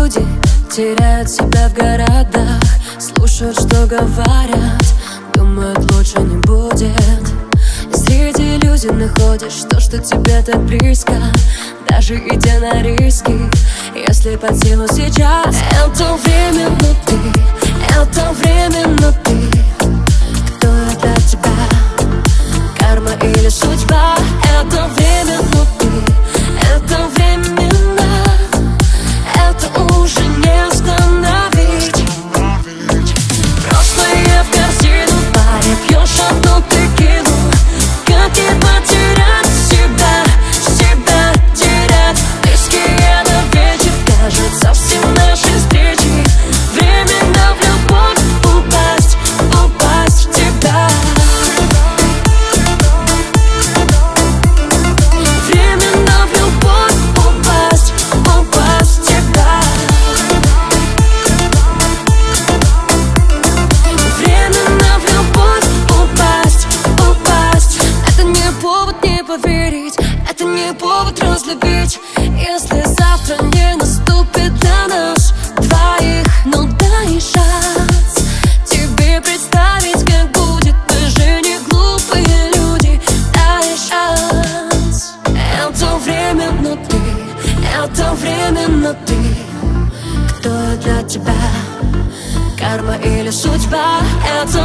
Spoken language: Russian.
люди теряют себя в городах, слушают, что говорят, думают, лучше не будет. Среди иллюзий находишь то, что тебе так близко, даже идя на риски, если под силу сейчас. Это время внутри, это время внутри. Кто я для тебя? Карма или судьба? Это время внутри, это временно, это уже не остановить. Прошлое в корзину, паре пьешь одну текилу. Как и потерять себя, себя терять. Близкие на вечер, кажется, все наши встречи. Временно в любовь упасть, упасть в тебя. Временно в любовь упасть, упасть в тебя. Временно в любовь упасть, упасть. Это не повод не поверить, это не повод разлюбить. Если завтра не наступит для нас двоих, ну дай шанс тебе представить, как будет. Мы же не глупые люди, дай шанс. Это время внутри, это время внутри. Кто я для тебя? Карма или судьба? Это